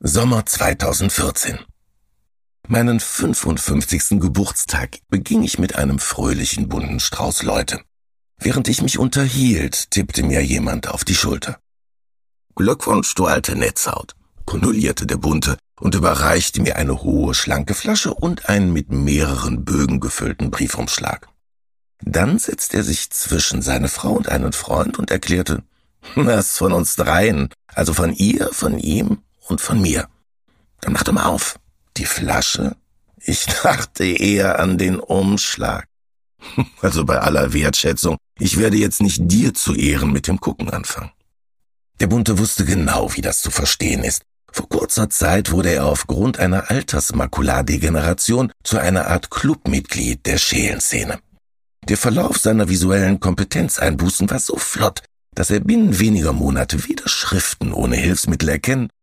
Sommer 2014. Meinen 55. Geburtstag beging ich mit einem fröhlichen bunten Strauß Leute. Während ich mich unterhielt, tippte mir jemand auf die Schulter. »Glückwunsch, du alte Netzhaut«, kondolierte der Bunte und überreichte mir eine hohe, schlanke Flasche und einen mit mehreren Bögen gefüllten Briefumschlag. Dann setzte er sich zwischen seine Frau und einen Freund und erklärte, »Das von uns dreien, also von ihr, von ihm und von mir. Dann mach doch mal auf. Die Flasche? Ich dachte eher an den Umschlag. Also bei aller Wertschätzung, ich werde jetzt nicht dir zu Ehren mit dem Gucken anfangen.« Der Bunte wusste genau, wie das zu verstehen ist. Vor kurzer Zeit wurde er aufgrund einer Altersmakuladegeneration zu einer Art Clubmitglied der Schelenszene. Der Verlauf seiner visuellen Kompetenzeinbußen war so flott, dass er binnen weniger Monate weder Schriften ohne Hilfsmittel erkennen